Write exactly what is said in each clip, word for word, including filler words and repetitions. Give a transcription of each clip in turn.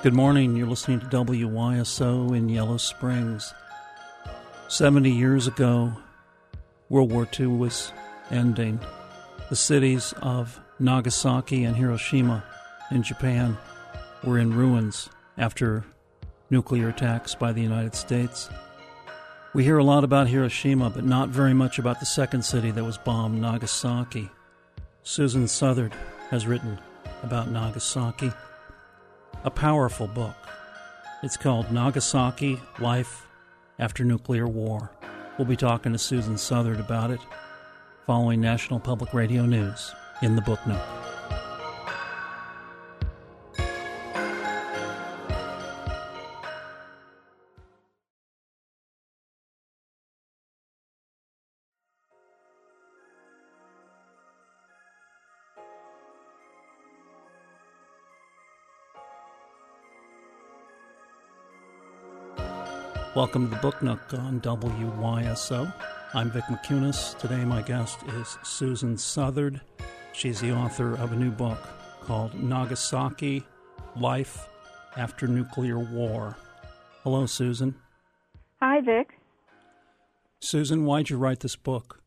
Good morning. You're listening to W Y S O in Yellow Springs. Seventy years ago, World War Two was ending. The cities of Nagasaki and Hiroshima in Japan were in ruins after nuclear attacks by the United States. We hear a lot about Hiroshima, but not very much about the second city that was bombed, Nagasaki. Susan Southard has written about Nagasaki. A powerful book. It's called Nagasaki, Life After Nuclear War. We'll be talking to Susan Southard about it following National Public Radio News in the Book Nook. Welcome to the Book Nook on W Y S O. I'm Vic McCunis. Today my guest is Susan Southard. She's the author of a new book called Nagasaki, Life After Nuclear War. Hello, Susan. Hi, Vic. Susan, why'd you write this book?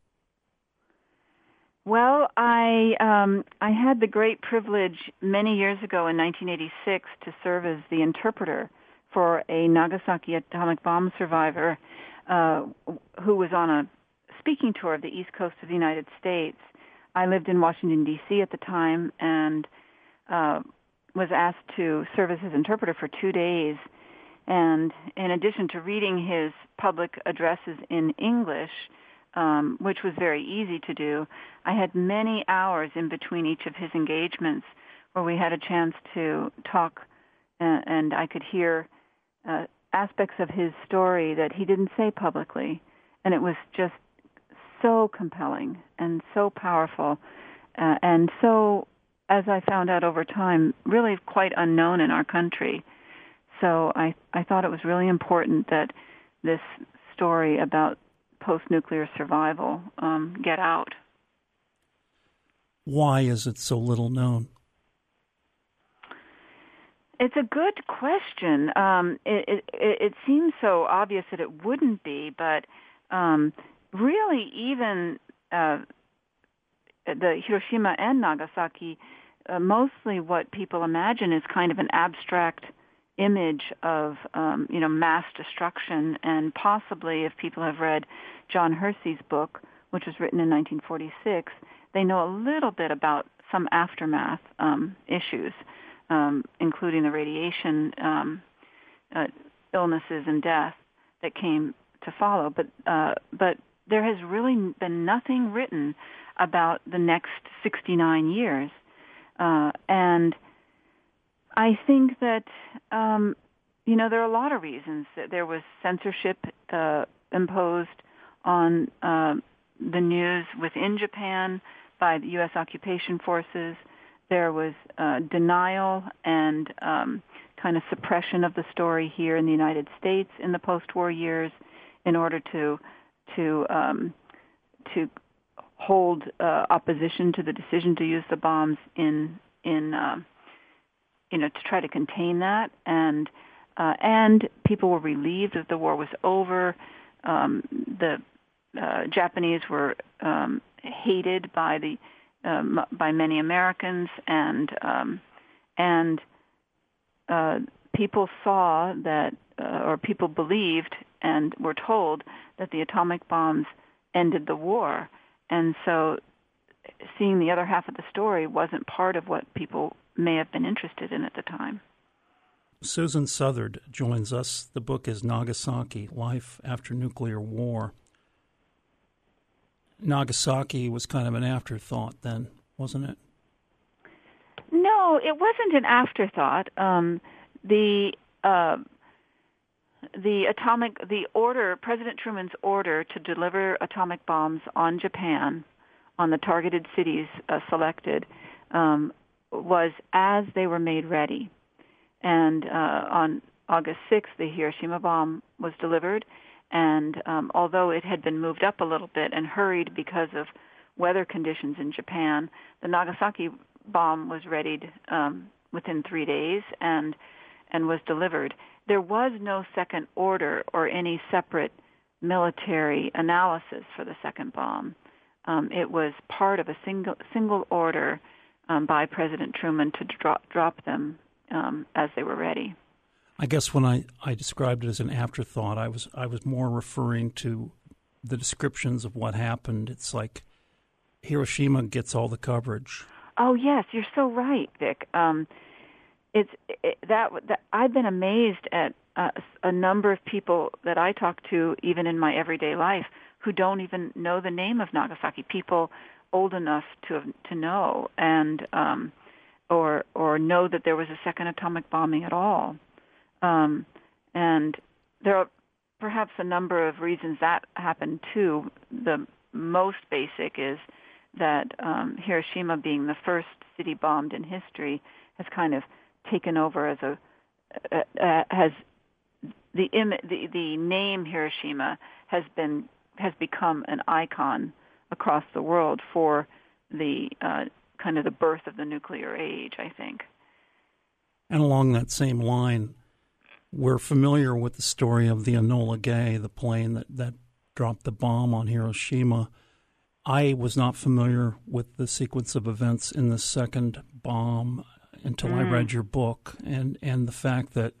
Well, I um, I had the great privilege many years ago in nineteen eighty-six to serve as the interpreter for a Nagasaki atomic bomb survivor uh, who was on a speaking tour of the East Coast of the United States. I lived in Washington, D C at the time and uh, was asked to serve as his interpreter for two days. And in addition to reading his public addresses in English, um, which was very easy to do, I had many hours in between each of his engagements where we had a chance to talk uh, and I could hear Uh, aspects of his story that he didn't say publicly, and it was just so compelling and so powerful, uh, and so, as I found out over time, really quite unknown in our country. So I, I thought it was really important that this story about post-nuclear survival um, get out. Why is it so little known? It's a good question. Um, it, it, it seems so obvious that it wouldn't be, but um, really even uh, the Hiroshima and Nagasaki, uh, mostly what people imagine is kind of an abstract image of um, you know mass destruction, and possibly if people have read John Hersey's book, which was written in nineteen forty-six, they know a little bit about some aftermath um, issues. Um, including the radiation um, uh, illnesses and death that came to follow. But uh, but there has really been nothing written about the next sixty-nine years. Uh, and I think that, um, you know, there are a lot of reasons. That there was censorship uh, imposed on uh, the news within Japan by the U S occupation forces. There was uh, denial and um, kind of suppression of the story here in the United States in the post-war years, in order to to um, to hold uh, opposition to the decision to use the bombs in in uh, you know to try to contain that, and uh, and people were relieved that the war was over. Um, the uh, Japanese were um, hated by the Um, by many Americans, and um, and uh, people saw that, uh, or people believed and were told that the atomic bombs ended the war, and so seeing the other half of the story wasn't part of what people may have been interested in at the time. Susan Southard joins us. The book is Nagasaki, Life After Nuclear War. Nagasaki was kind of an afterthought then, wasn't it? No, it wasn't an afterthought. Um, the uh, the atomic the order, President Truman's order to deliver atomic bombs on Japan, on the targeted cities uh, selected, um, was as they were made ready. And uh, on August sixth, the Hiroshima bomb was delivered. And um, although it had been moved up a little bit and hurried because of weather conditions in Japan, the Nagasaki bomb was readied um, within three days, and and was delivered. There was no second order or any separate military analysis for the second bomb. Um, it was part of a single single order um, by President Truman to drop drop them um, as they were ready. I guess when I, I described it as an afterthought, I was I was more referring to the descriptions of what happened. It's like Hiroshima gets all the coverage. Oh yes, you're so right, Vic. Um, it's it, that, that I've been amazed at uh, a number of people that I talk to, even in my everyday life, who don't even know the name of Nagasaki. People old enough to to know, and um, or or know that there was a second atomic bombing at all. Um, and there are perhaps a number of reasons that happened too. The most basic is that um, Hiroshima, being the first city bombed in history, has kind of taken over as a uh, uh, has the, Im- the the name Hiroshima has been has become an icon across the world for the uh, kind of the birth of the nuclear age, I think. And along that same line, we're familiar with the story of the Enola Gay, the plane that, that dropped the bomb on Hiroshima. I was not familiar with the sequence of events in the second bomb until mm. I read your book, and, and the fact that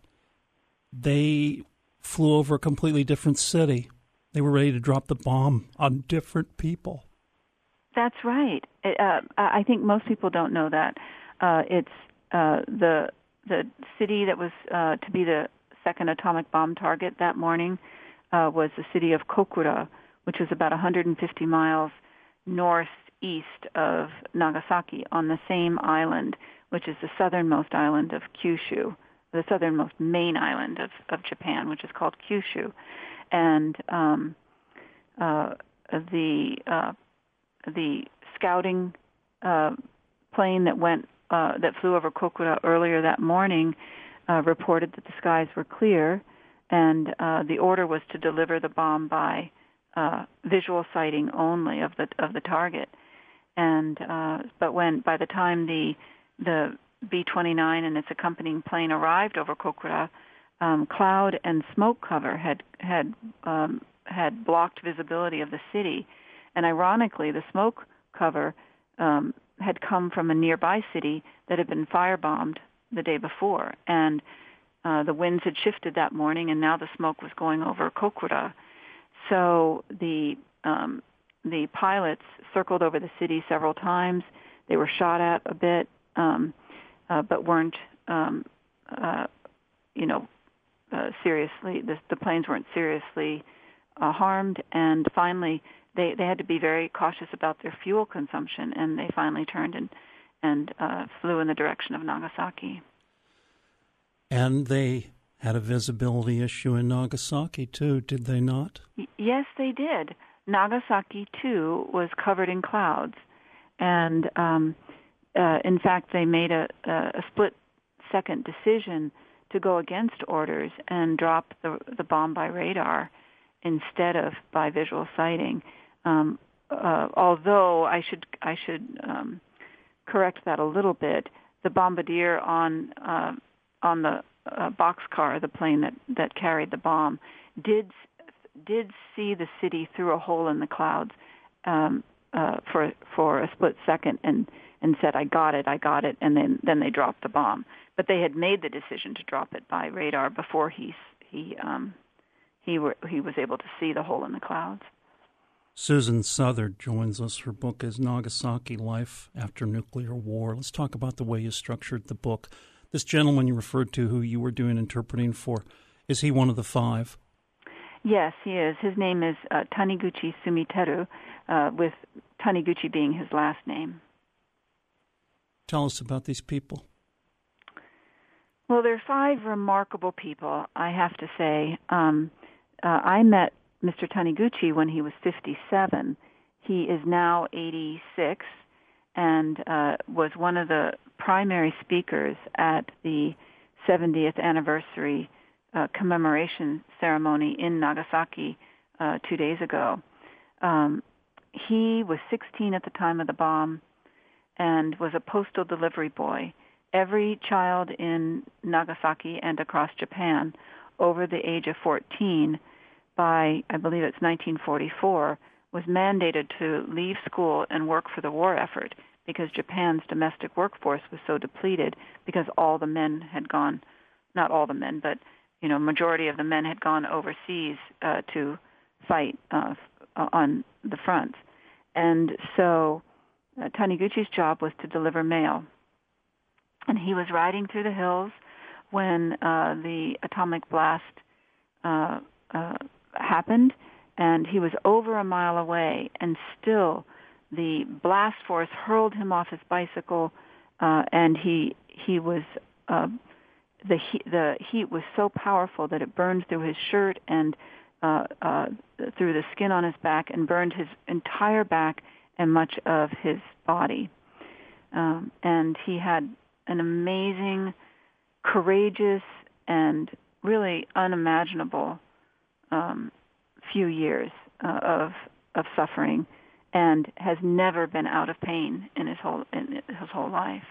they flew over a completely different city. They were ready to drop the bomb on different people. That's right. It, uh, I think most people don't know that. Uh, it's uh, the the city that was uh, to be the second atomic bomb target that morning uh, was the city of Kokura, which was about one hundred fifty miles northeast of Nagasaki on the same island, which is the southernmost island of Kyushu, the southernmost main island of, of Japan, which is called Kyushu. And um, uh, the uh, the scouting uh, plane that went uh, that flew over Kokura earlier that morning uh, reported that the skies were clear, and uh, the order was to deliver the bomb by uh, visual sighting only of the of the target. And uh, but when by the time the the B twenty-nine and its accompanying plane arrived over Kokura, um, cloud and smoke cover had had um, had blocked visibility of the city. And ironically, the smoke cover um, had come from a nearby city that had been firebombed the day before. And uh, the winds had shifted that morning, and now the smoke was going over Kokura. So the um, the pilots circled over the city several times. They were shot at a bit, um, uh, but weren't, um, uh, you know, uh, seriously. The, the planes weren't seriously uh, harmed. And finally, They they had to be very cautious about their fuel consumption, and they finally turned and and uh, flew in the direction of Nagasaki. And they had a visibility issue in Nagasaki too, did they not? Y- yes, they did. Nagasaki too was covered in clouds, and um, uh, in fact, they made a, a split-second decision to go against orders and drop the the bomb by radar instead of by visual sighting. Um, uh, although I should I should um, correct that a little bit. The bombardier on uh, on the uh, boxcar, the plane that, that carried the bomb, did did see the city through a hole in the clouds um, uh, for for a split second, and, and said, "I got it, I got it," and then, then they dropped the bomb. But they had made the decision to drop it by radar before he he um, he were he was able to see the hole in the clouds. Susan Southard joins us. Her book is Nagasaki, Life After Nuclear War. Let's talk about the way you structured the book. This gentleman you referred to, who you were doing interpreting for, is he one of the five? Yes, he is. His name is uh, Taniguchi Sumiteru, uh, with Taniguchi being his last name. Tell us about these people. Well, they're five remarkable people, I have to say. Um, uh, I met Mister Taniguchi when he was fifty-seven. He is now eighty-six and uh, was one of the primary speakers at the seventieth anniversary uh, commemoration ceremony in Nagasaki uh, two days ago. Um, he was sixteen at the time of the bomb and was a postal delivery boy. every child in Nagasaki and across Japan over the age of fourteen by, I believe it's nineteen forty-four, was mandated to leave school and work for the war effort because Japan's domestic workforce was so depleted because all the men had gone, not all the men, but, you know, majority of the men had gone overseas uh, to fight uh, on the front. And so uh, Taniguchi's job was to deliver mail. And he was riding through the hills when uh, the atomic blast uh, uh, happened, and he was over a mile away, and still the blast force hurled him off his bicycle, uh, and he he was uh, the heat, the heat was so powerful that it burned through his shirt and uh, uh, through the skin on his back, and burned his entire back and much of his body. Um, and he had an amazing, courageous, and really unimaginable um, few years uh, of of suffering, and has never been out of pain in his whole in his whole life.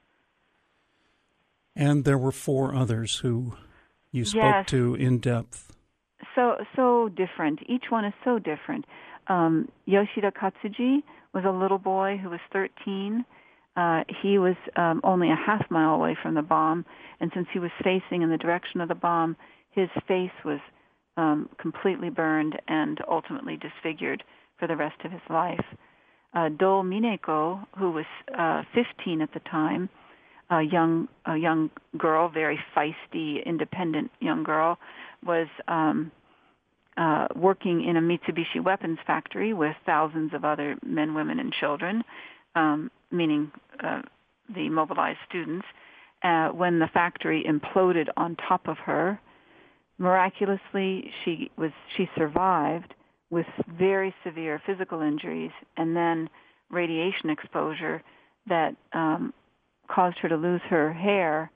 And there were four others who you spoke yes. to in depth. So so different. Each one is so different. Um, Yoshida Katsuji was a little boy who was thirteen. Uh, he was um, only a half mile away from the bomb, and since he was facing in the direction of the bomb, his face was um, completely burned and ultimately disfigured for the rest of his life. Uh, Do Mineko, who was uh, fifteen at the time, a young a young girl, very feisty, independent young girl, was um, uh, working in a Mitsubishi weapons factory with thousands of other men, women, and children, um, meaning uh, the mobilized students, uh, when the factory imploded on top of her. Miraculously, she was she survived with very severe physical injuries and then radiation exposure that um, caused her to lose her hair,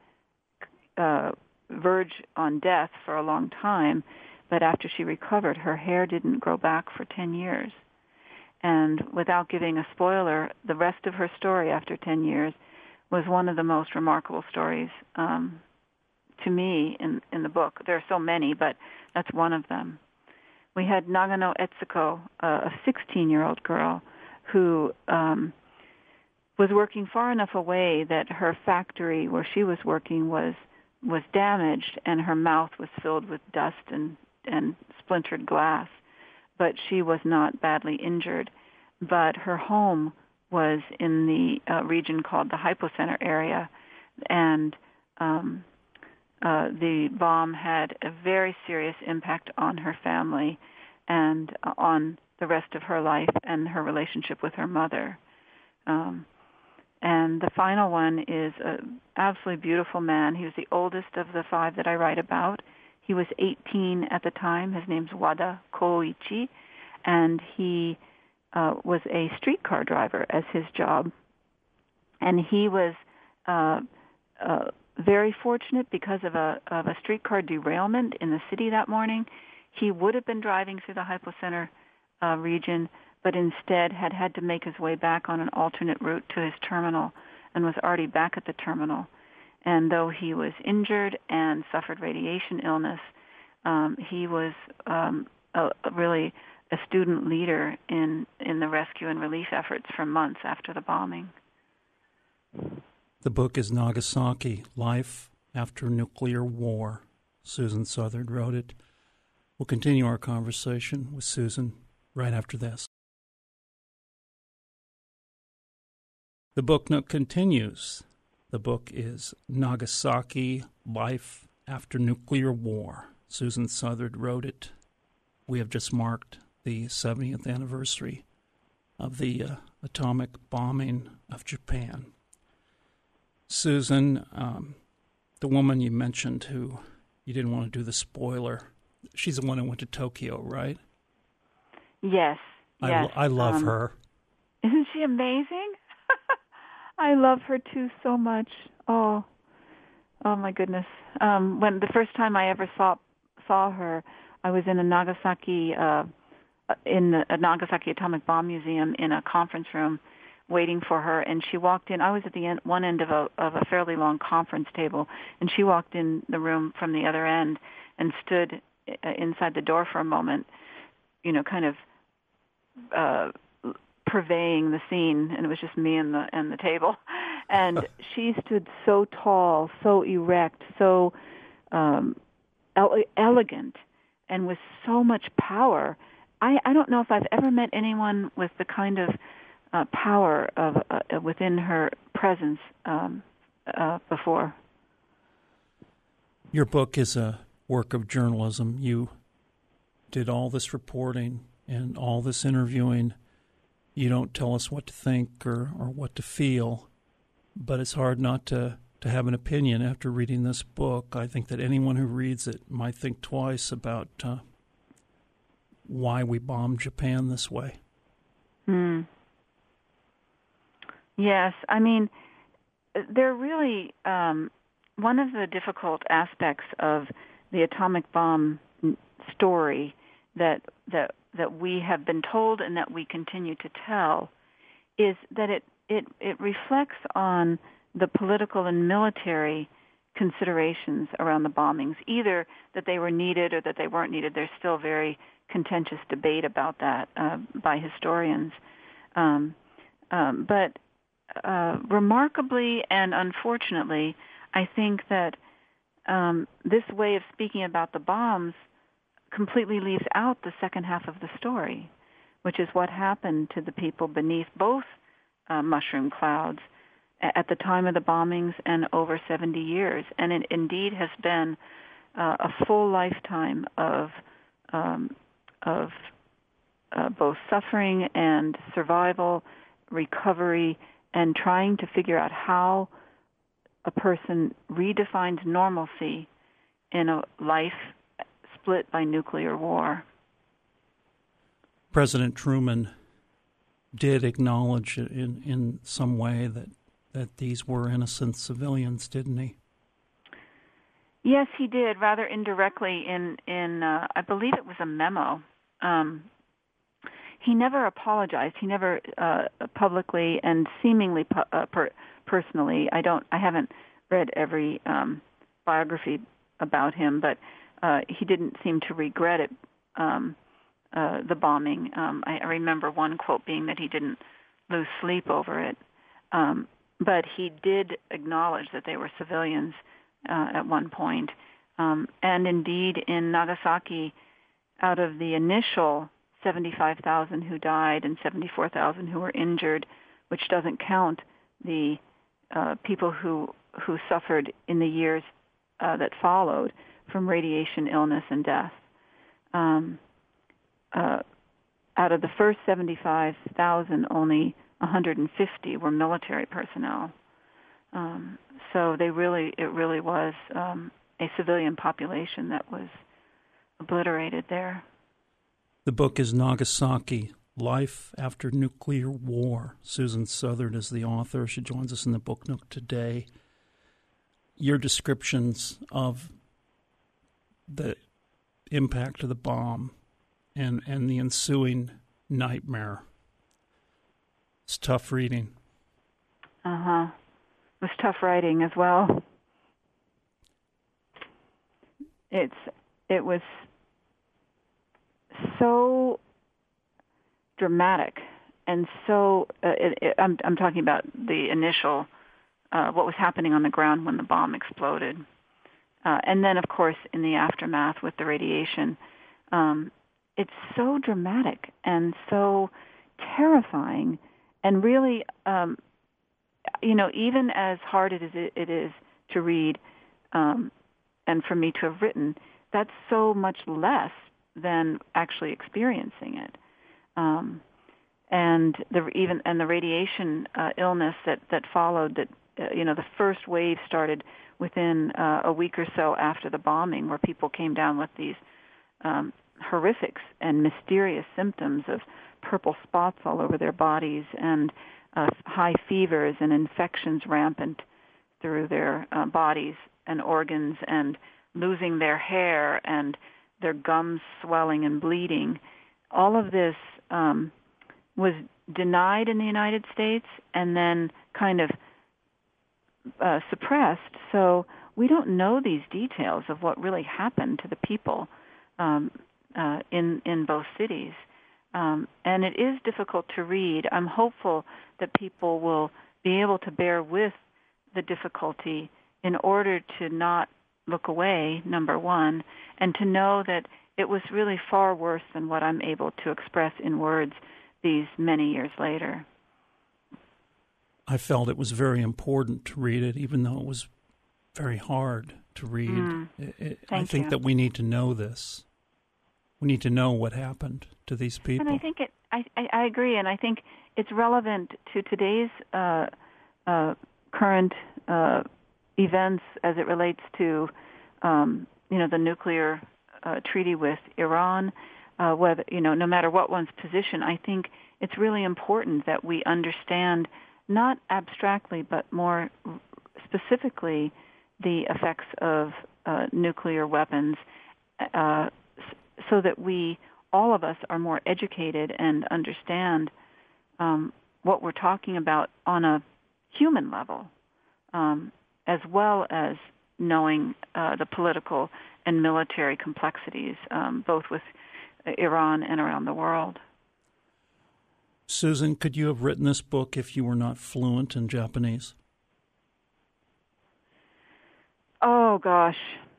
uh, verge on death for a long time. But after she recovered, her hair didn't grow back for ten years. And without giving a spoiler, the rest of her story after ten years was one of the most remarkable stories um, to me in, in the book. There are so many, but that's one of them. We had Nagano Etsuko, uh, a sixteen-year-old girl who um, was working far enough away that her factory where she was working was was damaged, and her mouth was filled with dust and, and splintered glass. But she was not badly injured. But her home was in the uh, region called the hypocenter area, and um, uh, the bomb had a very serious impact on her family and uh, on the rest of her life and her relationship with her mother. Um, and the final one is an absolutely beautiful man. He was the oldest of the five that I write about. He was eighteen at the time. His name's Wada Koichi, and he uh, was a streetcar driver as his job. And he was uh, uh, very fortunate because of a of a streetcar derailment in the city that morning. He would have been driving through the hypocenter uh, region, but instead had had to make his way back on an alternate route to his terminal and was already back at the terminal. And though he was injured and suffered radiation illness, um, he was um, a, a really a student leader in, in the rescue and relief efforts for months after the bombing. The book is Nagasaki, Life After Nuclear War. Susan Southard wrote it. We'll continue our conversation with Susan right after this. The book note continues. The book is Nagasaki, Life After Nuclear War. Susan Southard wrote it. We have just marked the seventieth anniversary of the uh, atomic bombing of Japan. Susan, um, the woman you mentioned who you didn't want to do the spoiler, she's the one who went to Tokyo, right? Yes, I, yes. I love um, her. Isn't she amazing? I love her too so much. Oh, oh my goodness! Um, when the first time I ever saw saw her, I was in a Nagasaki uh, in a Nagasaki Atomic Bomb Museum in a conference room waiting for her, and she walked in. I was at the end, one end of a of a fairly long conference table, and she walked in the room from the other end and stood uh, inside the door for a moment, you know, kind of uh, purveying the scene, and it was just me and the and the table. And she stood so tall, so erect, so um, ele- elegant, and with so much power. I, I don't know if I've ever met anyone with the kind of uh, power of uh, within her presence um, uh, before. Your book is a work of journalism. You did all this reporting and all this interviewing. You don't tell us what to think or, or what to feel. But it's hard not to, to have an opinion after reading this book. I think that anyone who reads it might think twice about uh, why we bombed Japan this way. Hmm. Yes, I mean, they're really um, one of the difficult aspects of the atomic bomb story that that that we have been told and that we continue to tell is that it It, it reflects on the political and military considerations around the bombings, either that they were needed or that they weren't needed. There's still very contentious debate about that uh, by historians. Um, um, but uh, remarkably and unfortunately, I think that um, this way of speaking about the bombs completely leaves out the second half of the story, which is what happened to the people beneath both Uh, mushroom clouds at the time of the bombings and over seventy years. And it indeed has been uh, a full lifetime of um, of uh, both suffering and survival, recovery, and trying to figure out how a person redefines normalcy in a life split by nuclear war. President Truman did acknowledge in, in some way that, that these were innocent civilians, didn't he? Yes, he did, rather indirectly in, in uh, I believe it was a memo. Um, he never apologized. He never uh, publicly and seemingly pu- uh, per- personally. I don't. I haven't read every um, biography about him, but uh, he didn't seem to regret it. Um, Uh, the bombing. Um, I, I remember one quote being that he didn't lose sleep over it. Um, but he did acknowledge that they were civilians uh, at one point. Um, and indeed, in Nagasaki, out of the initial seventy-five thousand who died and seventy-four thousand who were injured, which doesn't count the uh, people who, who suffered in the years uh, that followed from radiation illness and death. Um, Uh, out of the first seventy-five thousand, only one hundred fifty were military personnel. Um, so they really, it really was um, a civilian population that was obliterated there. The book is Nagasaki, Life After Nuclear War. Susan Southard is the author. She joins us in the Book Nook today. Your descriptions of the impact of the bomb and, and the ensuing nightmare. It's tough reading. Uh-huh. It was tough writing as well. It's it was so dramatic and so uh, it, it, I'm I'm talking about the initial uh, what was happening on the ground when the bomb exploded, uh, and then of course in the aftermath with the radiation. Um, it's so dramatic and so terrifying, and really, um, you know, even as hard as it, it is to read. Um, and for me to have written, that's so much less than actually experiencing it. Um, and the even and the radiation uh, illness that, that followed, that uh, you know, the first wave started within uh, a week or so after the bombing, where people came down with these um, horrific and mysterious symptoms of purple spots all over their bodies and uh, high fevers and infections rampant through their uh, bodies and organs, and losing their hair and their gums swelling and bleeding. All of this um, was denied in the United States and then kind of uh, suppressed. So we don't know these details of what really happened to the people um, uh, in in both cities. Um, and it is difficult to read. I'm hopeful that people will be able to bear with the difficulty in order to not look away, number one, and to know that it was really far worse than what I'm able to express in words these many years later. I felt it was very important to read it, even though it was very hard to read. Mm. It, it, Thank I think you. that we need to know this. We need to know what happened to these people. And I think it. I, I, I agree, and I think it's relevant to today's uh, uh, current uh, events as it relates to, um, you know, the nuclear uh, treaty with Iran. Uh, whether you know, no matter what one's position, I think it's really important that we understand, not abstractly but more specifically, the effects of uh, nuclear weapons. Uh, so that we, all of us, are more educated and understand um, what we're talking about on a human level, um, as well as knowing uh, the political and military complexities, um, both with Iran and around the world. Susan, could you have written this book if you were not fluent in Japanese? Oh, gosh.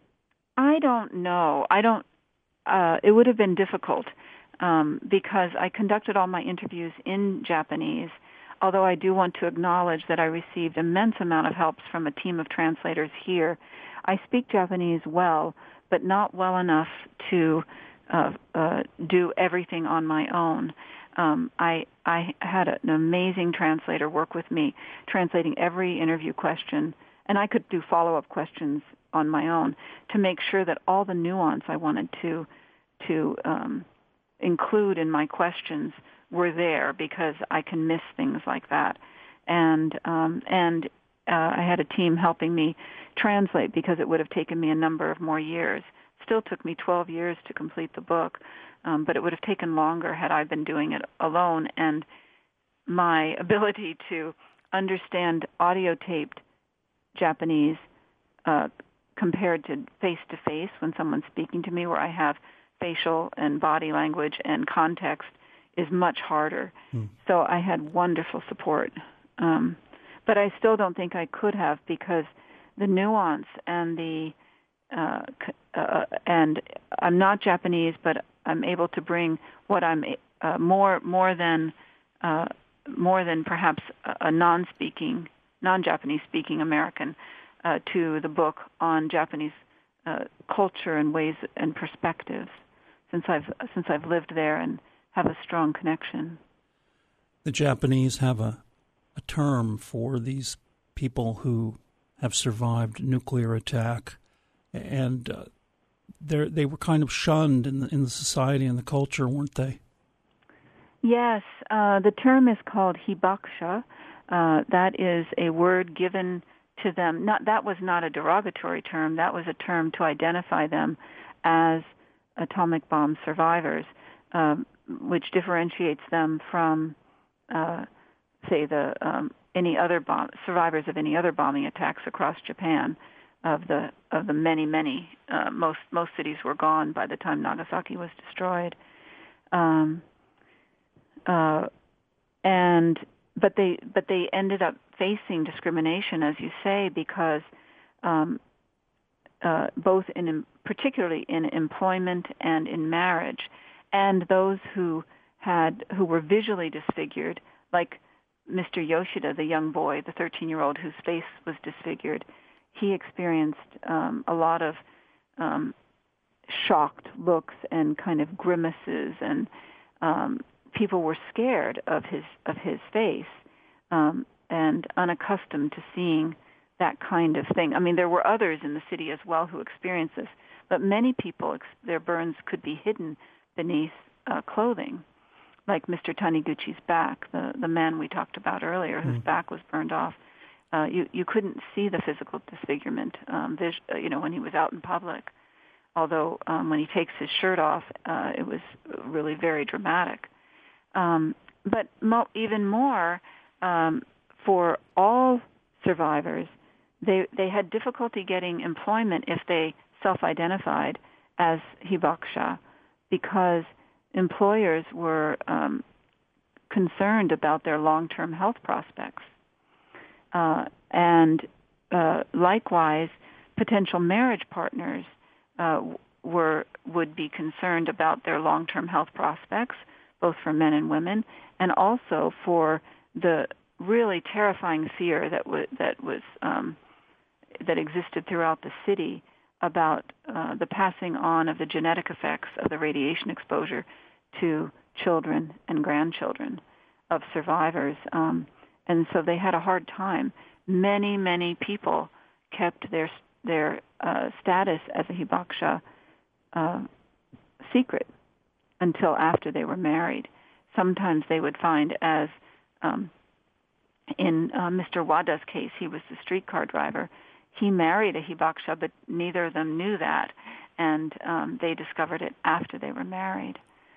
I don't know. I don't Uh, it would have been difficult um, because I conducted all my interviews in Japanese, although I do want to acknowledge that I received immense amount of help from a team of translators here. I speak Japanese well, but not well enough to uh, uh, do everything on my own. Um, I, I had an amazing translator work with me, translating every interview question, and I could do follow-up questions on my own to make sure that all the nuance I wanted to to um, include in my questions were there, because I can miss things like that. And um, and uh, I had a team helping me translate because it would have taken me a number of more years. Still took me twelve years to complete the book, um, but it would have taken longer had I been doing it alone. And my ability to understand audio-taped Japanese uh, compared to face-to-face when someone's speaking to me, where I have facial and body language and context, is much harder. Hmm. So I had wonderful support. Um, but I still don't think I could have, because the nuance and the uh, uh, and I'm not Japanese, but I'm able to bring what I'm uh, more more than uh, more than perhaps a non-speaking, non-Japanese speaking American uh, to the book on Japanese uh, culture and ways and perspectives, since I've since I've lived there and have a strong connection. The Japanese have a, a term for these people who have survived nuclear attack, and uh, they they were kind of shunned in the, in the society and the culture, weren't they? Yes, uh, the term is called hibakusha. Uh, that is a word given to them. Not that was not a derogatory term. That was a term to identify them as atomic bomb survivors, um, which differentiates them from, uh, say, the um, any other bomb survivors of any other bombing attacks across Japan. Of the of the many many uh, most most cities were gone by the time Nagasaki was destroyed, um, uh, and but they but they ended up facing discrimination, as you say, because um, uh, both in particularly in employment and in marriage, and those who had who were visually disfigured, like Mister Yoshida, the young boy, the thirteen-year-old whose face was disfigured. He experienced um, a lot of um, shocked looks and kind of grimaces, and um, people were scared of his of his face um, and unaccustomed to seeing that kind of thing. I mean, there were others in the city as well who experienced this, but many people, their burns could be hidden beneath uh, clothing, like Mister Taniguchi's back, the, the man we talked about earlier, whose mm. back was burned off. Uh, you you couldn't see the physical disfigurement, um, vis- uh, you know, when he was out in public. Although um, when he takes his shirt off, uh, it was really very dramatic. Um, but mo- even more, um, for all survivors, they they had difficulty getting employment if they self-identified as hibakusha, because employers were um, concerned about their long-term health prospects. Uh, and uh, likewise, potential marriage partners uh, were would be concerned about their long-term health prospects, both for men and women, and also for the really terrifying fear that w- that was um, that existed throughout the city about uh, the passing on of the genetic effects of the radiation exposure to children and grandchildren of survivors. Um, and so they had a hard time. Many, many people kept their their uh, status as a hibakusha uh, secret until after they were married. Sometimes they would find, as um, in uh, Mister Wada's case, he was the streetcar driver. He married a hibakusha, but neither of them knew that, and um, they discovered it after they were married.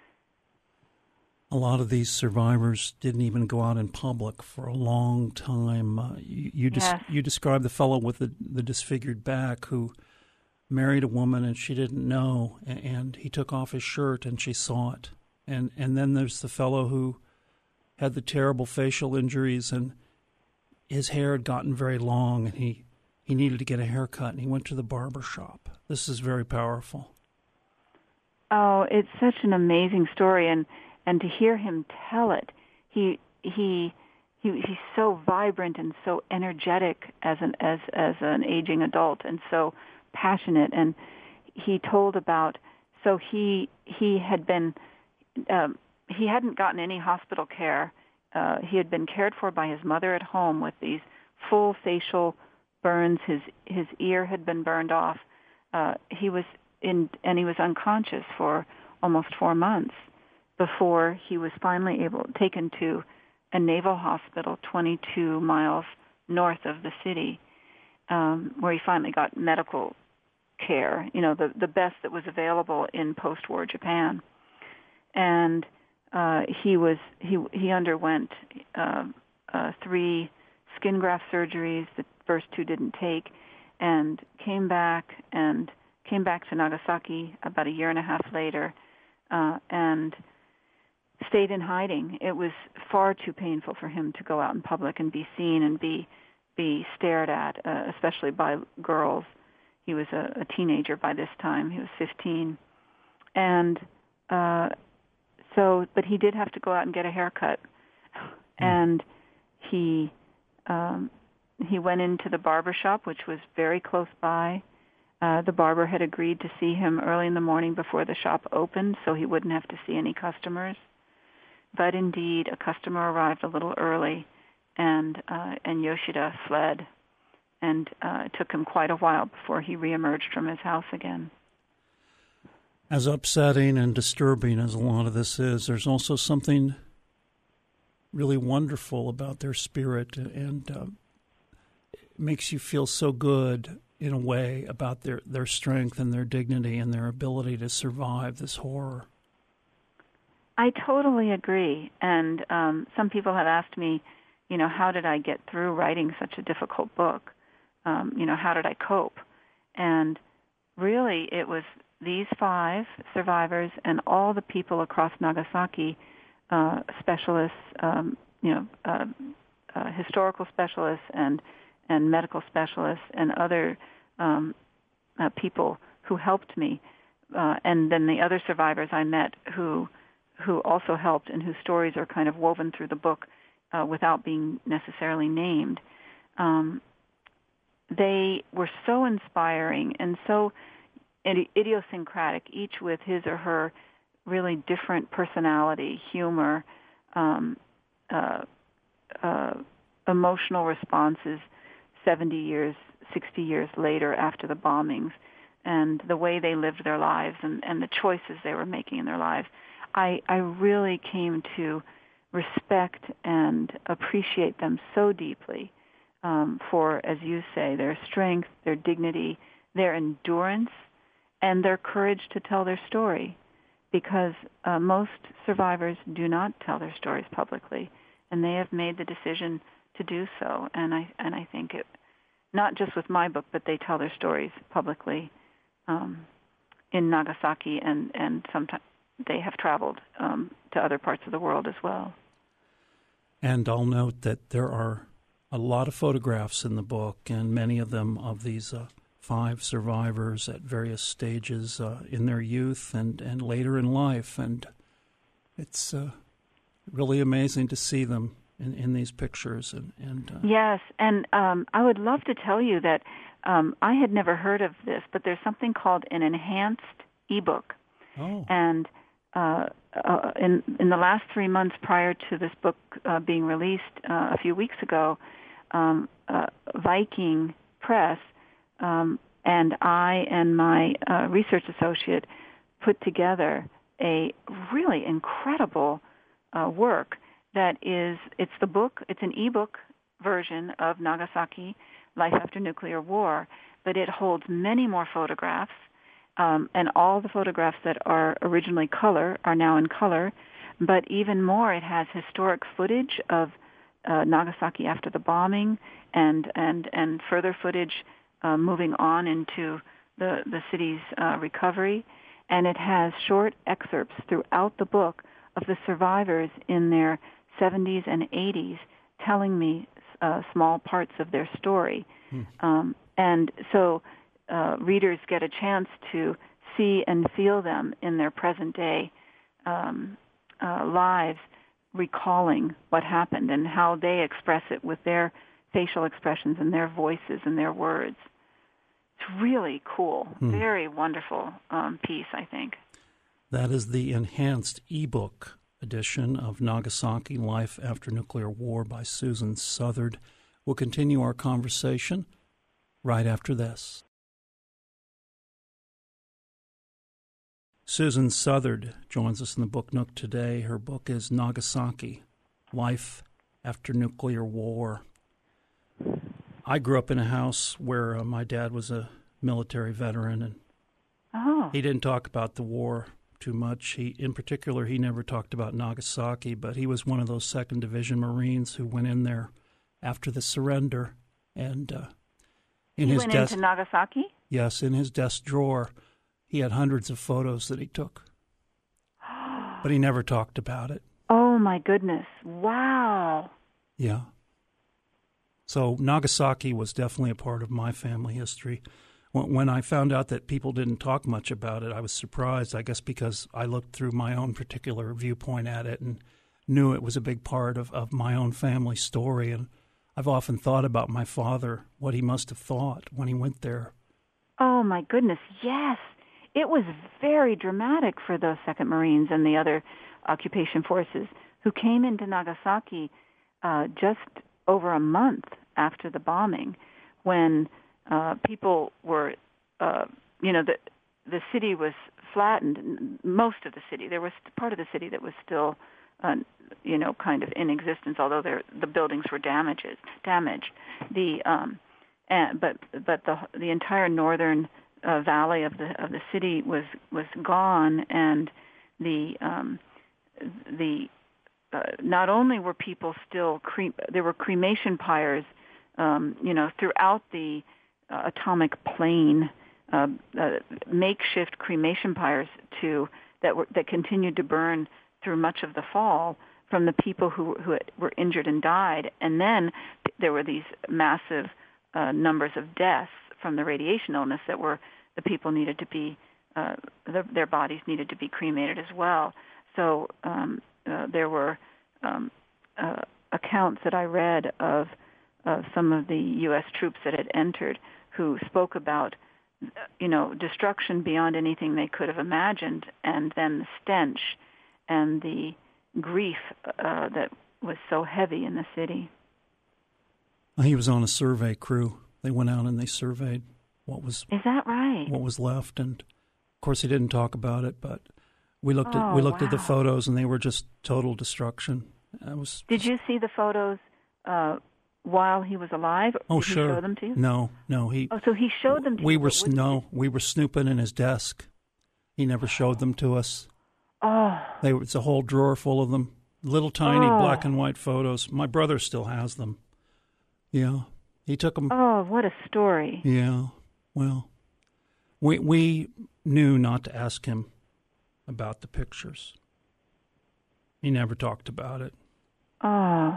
A lot of these survivors didn't even go out in public for a long time. Uh, you you, Yes. des- you described the fellow with the, the disfigured back who married a woman and she didn't know, and, and he took off his shirt and she saw it. And and then there's the fellow who had the terrible facial injuries and his hair had gotten very long and he, he needed to get a haircut and he went to the barber shop. This is very powerful. Oh, it's such an amazing story, and and to hear him tell it, he he he he's so vibrant and so energetic as an as as an aging adult, and so passionate. And he told about so he he had been um, he hadn't gotten any hospital care. Uh, he had been cared for by his mother at home with these full facial burns. His his ear had been burned off. Uh, he was in and he was unconscious for almost four months before he was finally able taken to a naval hospital twenty-two miles north of the city, um, where he finally got medical care, you know, the, the best that was available in post-war Japan. And uh, he was he he underwent uh, uh, three skin graft surgeries. The first two didn't take, and came back and came back to Nagasaki about a year and a half later, uh, and stayed in hiding. It was far too painful for him to go out in public and be seen and be be stared at, uh, especially by girls. He was a, a teenager by this time. He was fifteen, and uh, so, but he did have to go out and get a haircut, and he um, he went into the barber shop, which was very close by. Uh, the barber had agreed to see him early in the morning before the shop opened, so he wouldn't have to see any customers. But indeed, a customer arrived a little early, and uh, and Yoshida fled, and uh, it took him quite a while before he reemerged from his house again. As upsetting and disturbing as a lot of this is, there's also something really wonderful about their spirit, and uh, it makes you feel so good in a way about their, their strength and their dignity and their ability to survive this horror. I totally agree. And um, some people have asked me, you know, how did I get through writing such a difficult book? Um, you know, how did I cope? And really, it was these five survivors and all the people across Nagasaki, uh, specialists, um, you know, uh, uh, historical specialists and and medical specialists and other um, uh, people who helped me, uh, and then the other survivors I met who who also helped and whose stories are kind of woven through the book uh, without being necessarily named. Um, they were so inspiring and so idiosyncratic, each with his or her really different personality, humor, um, uh, uh, emotional responses seventy years, sixty years later after the bombings, and the way they lived their lives and, and the choices they were making in their lives. I, I really came to respect and appreciate them so deeply um, for, as you say, their strength, their dignity, their endurance, and their courage to tell their story. because uh, most survivors do not tell their stories publicly, and they have made the decision to do so. And I and I think it, not just with my book, but they tell their stories publicly um, in Nagasaki, and and sometimes they have traveled um, to other parts of the world as well. And I'll note that there are a lot of photographs in the book, and many of them of these uh, five survivors at various stages uh, in their youth and, and later in life. And it's uh, really amazing to see them in, in these pictures. And, and uh, Yes, and um, I would love to tell you that um, I had never heard of this, but there's something called an enhanced ebook. Oh. And uh, uh, in in the last three months prior to this book uh, being released uh, a few weeks ago, um, uh, Viking Press um, and I and my uh, research associate put together a really incredible uh, work that is, it's the book, it's an ebook version of Nagasaki, Life After Nuclear War, but it holds many more photographs. Um, and all the photographs that are originally color are now in color, but even more, it has historic footage of uh, Nagasaki after the bombing, and and and further footage uh, moving on into the the city's uh, recovery, and it has short excerpts throughout the book of the survivors in their seventies and eighties telling me uh, small parts of their story, hmm. um, and so. Uh, readers get a chance to see and feel them in their present-day um, uh, lives, recalling what happened and how they express it with their facial expressions and their voices and their words. It's really cool, hmm. very wonderful um, piece, I think. That is the enhanced ebook edition of Nagasaki, Life After Nuclear War by Susan Southard. We'll continue our conversation right after this. Susan Southard joins us in the Book Nook today. Her book is Nagasaki, Life After Nuclear War. I grew up in a house where uh, my dad was a military veteran, and oh. he didn't talk about the war too much. He, in particular, he never talked about Nagasaki, but he was one of those Second Division Marines who went in there after the surrender. And uh, in he his went desk, into Nagasaki? Yes, in his desk drawer. He had hundreds of photos that he took, but he never talked about it. Oh, my goodness. Wow. Yeah. So Nagasaki was definitely a part of my family history. When I found out that people didn't talk much about it, I was surprised, I guess because I looked through my own particular viewpoint at it and knew it was a big part of, of my own family story. And I've often thought about my father, what he must have thought when he went there. Oh, my goodness, yes. It was very dramatic for those Second Marines and the other occupation forces who came into Nagasaki uh, just over a month after the bombing, when uh, people were, uh, you know, the the city was flattened. Most of the city, there was part of the city that was still, uh, you know, kind of in existence, although there, the buildings were damages damaged. The um, and, but but the the entire northern Uh, valley of the of the city was was gone, and the um, the uh, not only were people still cre- there were cremation pyres, um, you know, throughout the uh, atomic plain, uh, uh, makeshift cremation pyres to that were that continued to burn through much of the fall from the people who who were injured and died, and then there were these massive uh, numbers of deaths from the radiation illness that were the people needed to be, uh, the, their bodies needed to be cremated as well. So um, uh, there were um, uh, accounts that I read of, of some of the U S troops that had entered who spoke about, you know, destruction beyond anything they could have imagined, and then the stench and the grief uh, that was so heavy in the city. He was on a survey crew. They went out and they surveyed what was Is that right? What was left, and of course he didn't talk about it. But we looked oh, at we looked wow. at the photos, and they were just total destruction. It was. Did you see the photos uh, while he was alive? Oh, Did sure. he show them to you? No, no. He. Oh, so he showed them to we you. were but no, we were snooping in his desk. He never showed them to us. Oh. They, it's a whole drawer full of them, little tiny oh. black and white photos. My brother still has them. Yeah, he took them. Oh, what a story. Yeah, well, we we knew not to ask him about the pictures. He never talked about it. Oh.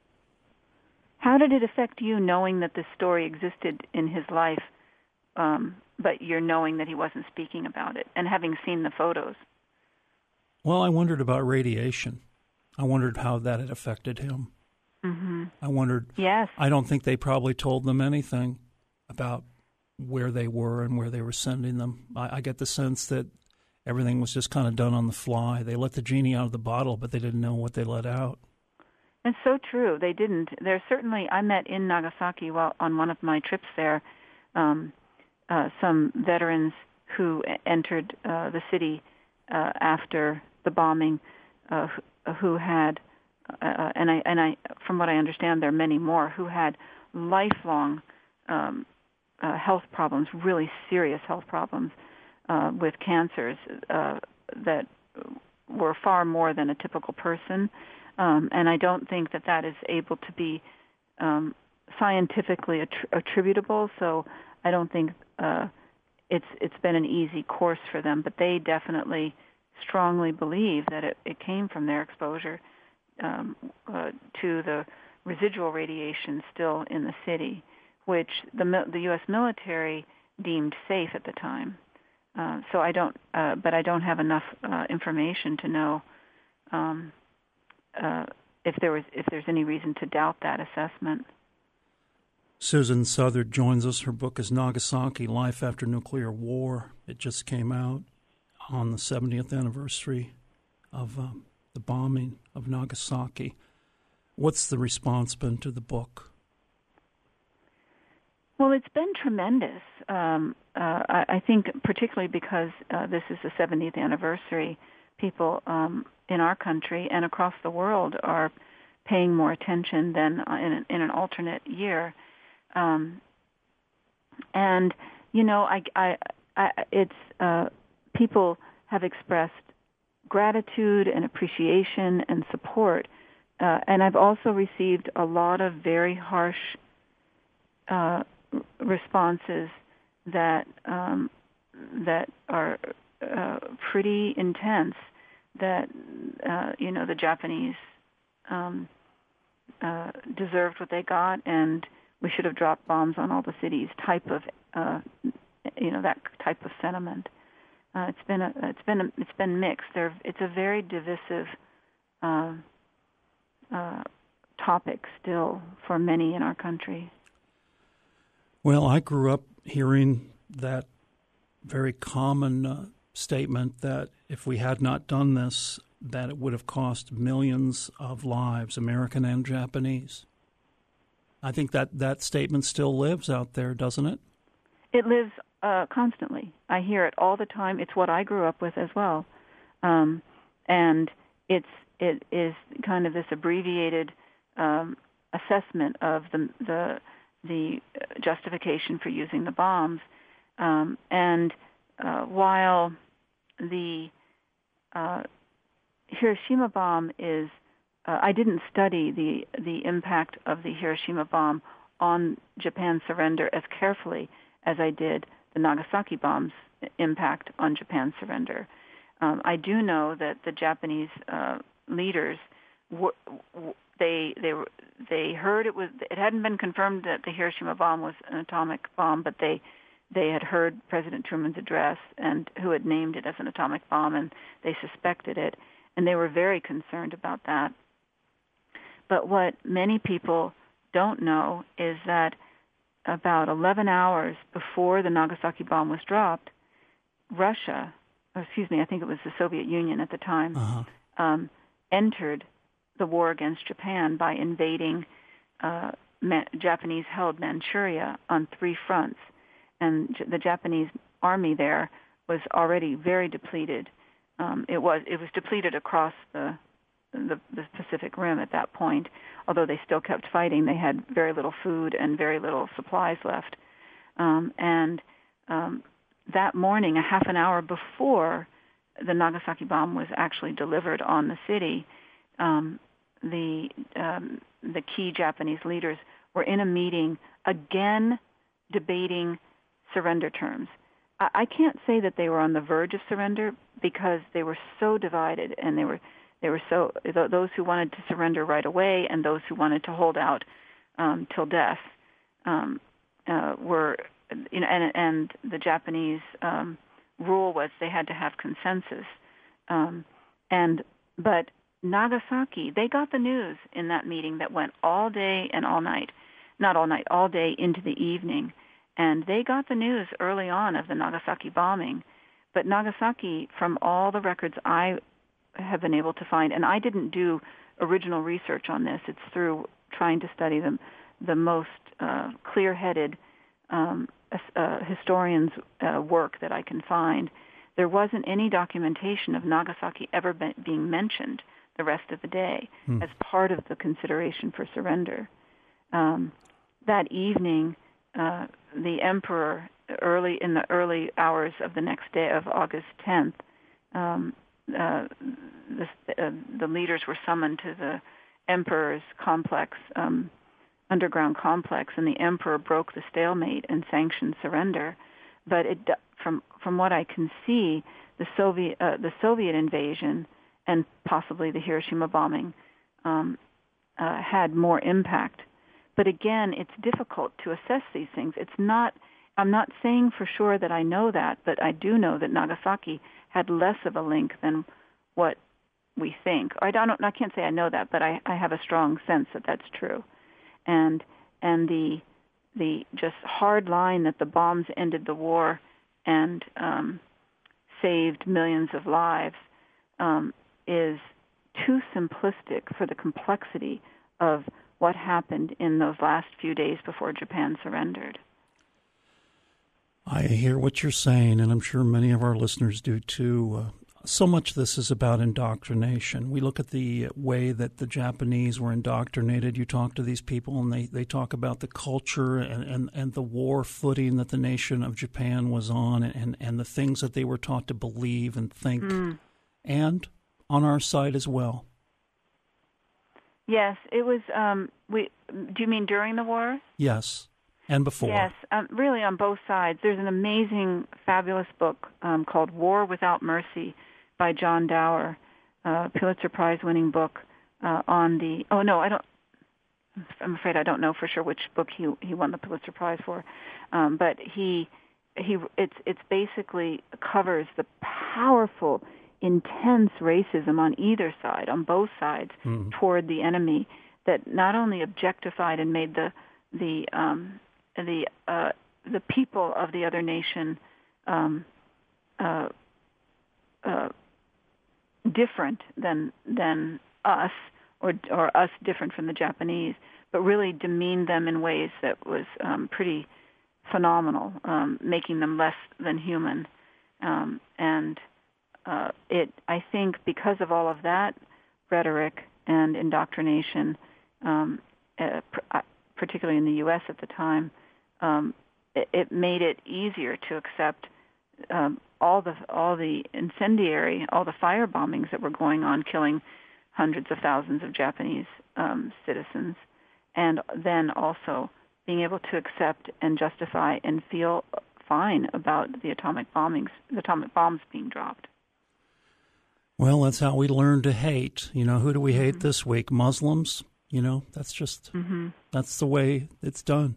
How did it affect you knowing that this story existed in his life, um, but you're knowing that he wasn't speaking about it and having seen the photos? Well, I wondered about radiation. I wondered how that had affected him. Mm-hmm. I wondered. Yes. I don't think they probably told them anything about where they were and where they were sending them. I, I get the sense that everything was just kind of done on the fly. They let the genie out of the bottle, but they didn't know what they let out. It's so true. They didn't. There's certainly, I met in Nagasaki while on one of my trips there, um, uh, some veterans who entered uh, the city uh, after the bombing, uh, who, who had, uh, and I and I, from what I understand, there are many more who had lifelong um, uh, health problems, really serious health problems uh, with cancers uh, that were far more than a typical person. Um, and I don't think that that is able to be um, scientifically attri- attributable. So I don't think uh, it's it's been an easy course for them. But they definitely strongly believe that it, it came from their exposure um, uh, to the residual radiation still in the city, which the the U S military deemed safe at the time. Uh, so I don't, uh, but I don't have enough uh, information to know. Um, Uh, if there was, if there's any reason to doubt that assessment. Susan Southard joins us. Her book is Nagasaki: Life After Nuclear War. It just came out on the seventieth anniversary of um, the bombing of Nagasaki. What's the response been to the book? Well, it's been tremendous. Um, uh, I, I think particularly because uh, this is the seventieth anniversary, people um, in our country and across the world are paying more attention than in an, in an alternate year. Um, and, you know, I, I, I, it's uh, people have expressed gratitude and appreciation and support. Uh, and I've also received a lot of very harsh uh, responses that um, that are uh, pretty intense. That uh, you know the Japanese um, uh, deserved what they got, and we should have dropped bombs on all the cities. Type of uh, you know that type of sentiment. Uh, it's been a, it's been a, it's been mixed. There, it's a very divisive uh, uh, topic still for many in our country. Well, I grew up hearing that very common uh, statement that if we had not done this, that it would have cost millions of lives, American and Japanese. I think that that statement still lives out there, doesn't it? It lives uh, constantly. I hear it all the time. It's what I grew up with as well. Um, and it's it is kind of this abbreviated um, assessment of the the the justification for using the bombs. Um, and uh, while the uh, Hiroshima bomb is, uh, I didn't study the the impact of the Hiroshima bomb on Japan's surrender as carefully as I did the Nagasaki bomb's impact on Japan's surrender. Um, I do know that the Japanese uh, leaders w- w- they they were, they heard it was it hadn't been confirmed that the Hiroshima bomb was an atomic bomb, but they they had heard President Truman's address and who had named it as an atomic bomb, and they suspected it, and they were very concerned about that. But what many people don't know is that about eleven hours before the Nagasaki bomb was dropped, Russia, or excuse me, I think it was the Soviet Union at the time, uh-huh. um, entered the war against Japan by invading uh, Ma- Japanese-held Manchuria on three fronts. And J- the Japanese army there was already very depleted. Um, it was it was depleted across the, the the Pacific Rim at that point. Although they still kept fighting, they had very little food and very little supplies left. Um, and um, that morning, a half an hour before the Nagasaki bomb was actually delivered on the city, um, the um, the key Japanese leaders were in a meeting again debating surrender terms. I, I can't say that they were on the verge of surrender because they were so divided, and they were they were so th- those who wanted to surrender right away and those who wanted to hold out um, till death um, uh, were, you know, and, and the Japanese um, rule was they had to have consensus, um, and but Nagasaki, they got the news in that meeting that went all day and all night, not all night, all day into the evening, and they got the news early on of the Nagasaki bombing. But Nagasaki, from all the records I have been able to find, and I didn't do original research on this, it's through trying to study them, the most uh, clear-headed um, uh, historians' uh, work that I can find. There wasn't any documentation of Nagasaki ever be- being mentioned the rest of the day hmm. as part of the consideration for surrender. Um, that evening, uh, the emperor, early in the early hours of the next day of August tenth, um, uh, the, uh, the leaders were summoned to the emperor's complex, um, underground complex, and the emperor broke the stalemate and sanctioned surrender. But it, from from what I can see, the Soviet uh, the Soviet invasion and possibly the Hiroshima bombing um, uh, had more impact. But again, it's difficult to assess these things. It's not. I'm not saying for sure that I know that, but I do know that Nagasaki had less of a link than what we think. I don't. I can't say I know that, but I, I have a strong sense that that's true. And and the the just hard line that the bombs ended the war and um, saved millions of lives um, is too simplistic for the complexity of what happened in those last few days before Japan surrendered. I hear what you're saying, and I'm sure many of our listeners do too. Uh, so much of this is about indoctrination. We look at the way that the Japanese were indoctrinated. You talk to these people, and they, they talk about the culture and, and, and the war footing that the nation of Japan was on, and, and the things that they were taught to believe and think, mm. and on our side as well. Yes, it was. Um, we. Do you mean during the war? Yes. And before. Yes, um, really on both sides. There's an amazing, fabulous book um, called War Without Mercy by John Dower, a Pulitzer Prize-winning book uh, on the, oh no, I don't, I'm afraid I don't know for sure which book he he won the Pulitzer Prize for, um, but he, he it's it's basically covers the powerful, intense racism on either side, on both sides, mm-hmm. toward the enemy that not only objectified and made the, the, um, the uh, the people of the other nation um, uh, uh, different than than us, or or us different from the Japanese, but really demeaned them in ways that was um, pretty phenomenal, um, making them less than human. Um, and uh, it, I think, because of all of that rhetoric and indoctrination, um, uh, pr- particularly in the U S at the time, Um, it, it made it easier to accept um, all the all the incendiary, all the fire bombings that were going on, killing hundreds of thousands of Japanese um, citizens, and then also being able to accept and justify and feel fine about the atomic bombings, the atomic bombs being dropped. Well, that's how we learn to hate. You know, who do we hate mm-hmm. this week? Muslims. You know, that's just mm-hmm. that's the way it's done.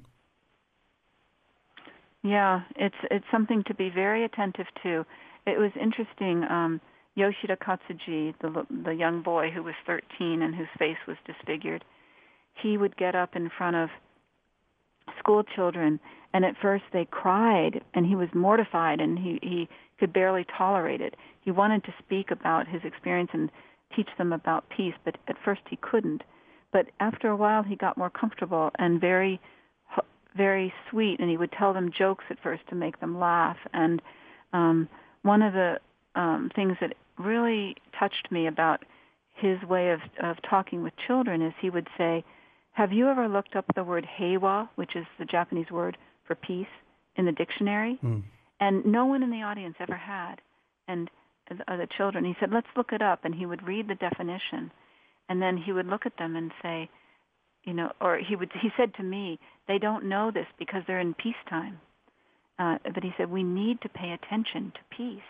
Yeah, it's it's something to be very attentive to. It was interesting. Um, Yoshida Katsuji, the the young boy who was thirteen and whose face was disfigured, he would get up in front of school children, and at first they cried, and he was mortified, and he, he could barely tolerate it. He wanted to speak about his experience and teach them about peace, but at first he couldn't. But after a while, he got more comfortable and very very sweet, and he would tell them jokes at first to make them laugh. And um, one of the um, things that really touched me about his way of, of talking with children is he would say, have you ever looked up the word heiwa, which is the Japanese word for peace, in the dictionary? Mm. And no one in the audience ever had. And uh, the children. He said, let's look it up. And he would read the definition. And then he would look at them and say, you know, or he would. He said to me, they don't know this because they're in peacetime. Uh, but he said, we need to pay attention to peace.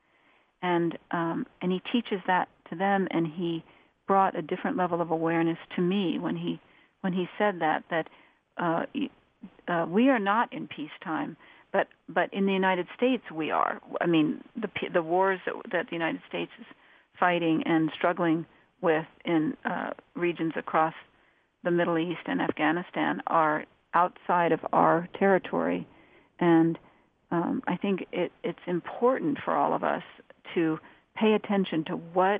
And um, and he teaches that to them, and he brought a different level of awareness to me when he when he said that, that uh, uh, we are not in peacetime, but but in the United States we are. I mean, the the wars that, that the United States is fighting and struggling with in uh, regions across the Middle East and Afghanistan are outside of our territory, and um, I think it, it's important for all of us to pay attention to what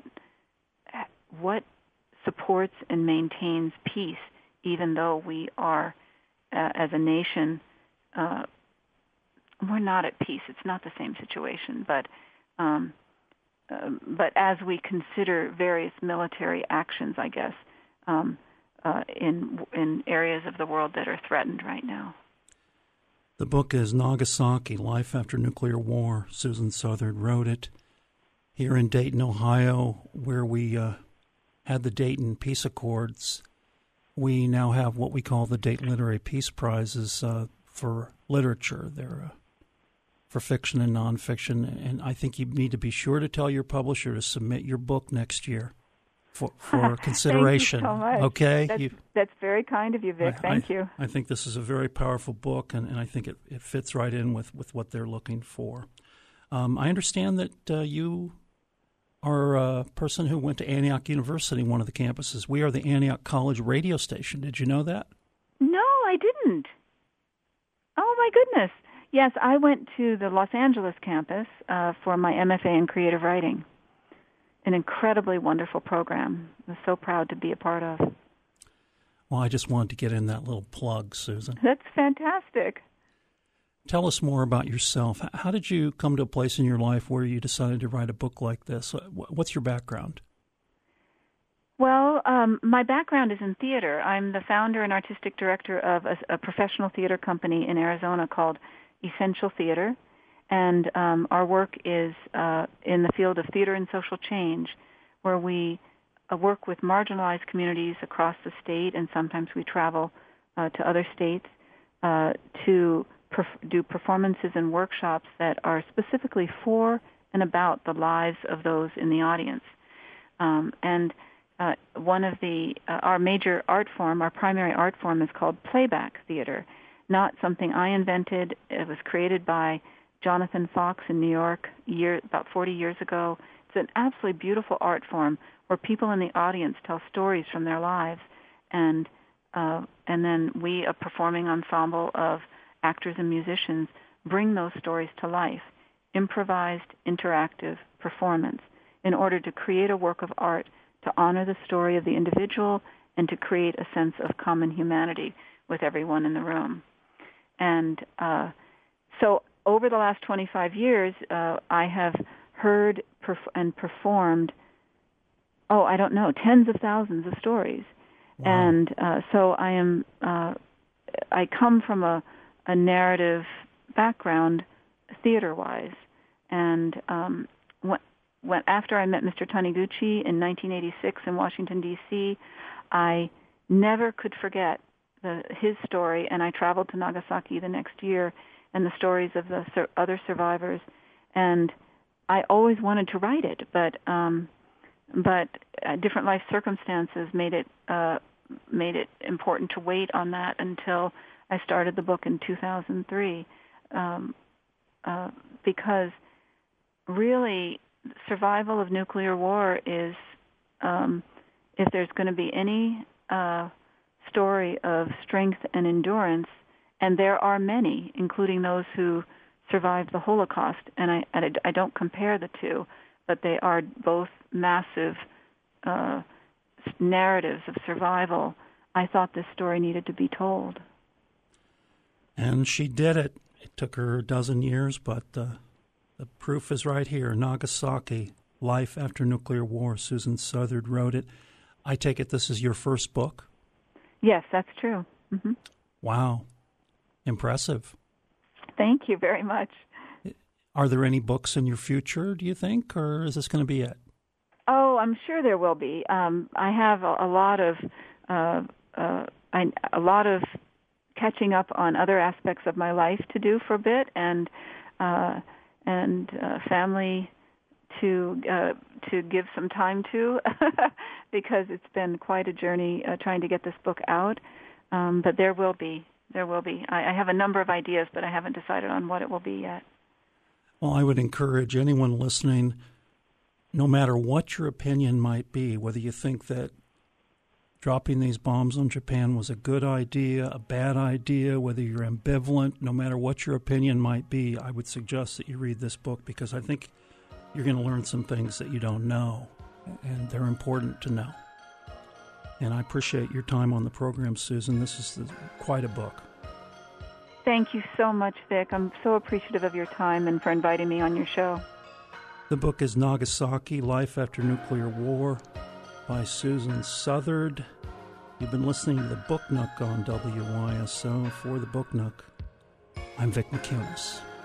what supports and maintains peace, even though we are, uh, as a nation, uh, we're not at peace. It's not the same situation, but um, uh, but as we consider various military actions, I guess, um, uh, in in areas of the world that are threatened right now. The book is Nagasaki, Life After Nuclear War. Susan Southard wrote it. Here in Dayton, Ohio, where we uh, had the Dayton Peace Accords, we now have what we call the Dayton Literary Peace Prizes uh, for literature. They're uh, for fiction and nonfiction, and I think you need to be sure to tell your publisher to submit your book next year for, for consideration. Thank you so much. Okay? That's, you, that's very kind of you, Vic. I, Thank I, you. I think this is a very powerful book, and, and I think it, it fits right in with, with what they're looking for. Um, I understand that uh, you are a person who went to Antioch University, one of the campuses. We are the Antioch College radio station. Did you know that? No, I didn't. Oh, my goodness. Yes, I went to the Los Angeles campus uh, for my M F A in creative writing. An incredibly wonderful program. I was so proud to be a part of. Well, I just wanted to get in that little plug, Susan. That's fantastic. Tell us more about yourself. How did you come to a place in your life where you decided to write a book like this? What's your background? Well, um, my background is in theater. I'm the founder and artistic director of a, a professional theater company in Arizona called Essential Theater, and um, our work is uh, in the field of theater and social change, where we uh, work with marginalized communities across the state, and sometimes we travel uh, to other states uh, to perf- do performances and workshops that are specifically for and about the lives of those in the audience. Um, and uh, one of the uh, our major art form, our primary art form, is called playback theater. Not something I invented. It was created by Jonathan Fox in New York year, about forty years ago. It's an absolutely beautiful art form where people in the audience tell stories from their lives, and uh, and then we, a performing ensemble of actors and musicians, bring those stories to life, improvised, interactive performance, in order to create a work of art to honor the story of the individual and to create a sense of common humanity with everyone in the room. And uh, so over the last twenty-five years, uh, I have heard perf- and performed, oh, I don't know, tens of thousands of stories. Wow. And uh, so I am, uh, I come from a, a narrative background theater-wise. And um, when, when, after I met Mister Taniguchi in nineteen eighty-six in Washington, D C, I never could forget the, his story, and I traveled to Nagasaki the next year, and the stories of the sur- other survivors, and I always wanted to write it, but um, but uh, different life circumstances made it uh, made it important to wait on that until I started the book in two thousand three, um, uh, because really survival of nuclear war is, um, if there's going to be any uh, story of strength and endurance, and there are many, including those who survived the Holocaust, and I, and I, I don't compare the two, but they are both massive uh, narratives of survival. I thought this story needed to be told. And she did it. It took her a dozen years, but uh, the proof is right here. Nagasaki, Life After Nuclear War. Susan Southard wrote it. I take it this is your first book? Yes, that's true. Mm-hmm. Wow. Impressive. Thank you very much. Are there any books in your future, do you think, or is this going to be it? Oh, I'm sure there will be. Um, I have a, a lot of uh, uh, I, a lot of catching up on other aspects of my life to do for a bit, and uh, and uh, family to uh, to give some time to, because it's been quite a journey uh, trying to get this book out. Um, but there will be, there will be. I, I have a number of ideas, but I haven't decided on what it will be yet. Well, I would encourage anyone listening, no matter what your opinion might be, whether you think that dropping these bombs on Japan was a good idea, a bad idea, whether you're ambivalent, no matter what your opinion might be, I would suggest that you read this book, because I think you're going to learn some things that you don't know, and they're important to know. And I appreciate your time on the program, Susan. This is the, quite a book. Thank you so much, Vic. I'm so appreciative of your time and for inviting me on your show. The book is Nagasaki, Life After Nuclear War by Susan Southard. You've been listening to the Book Nook on W Y S O. For the Book Nook, I'm Vic McInnes.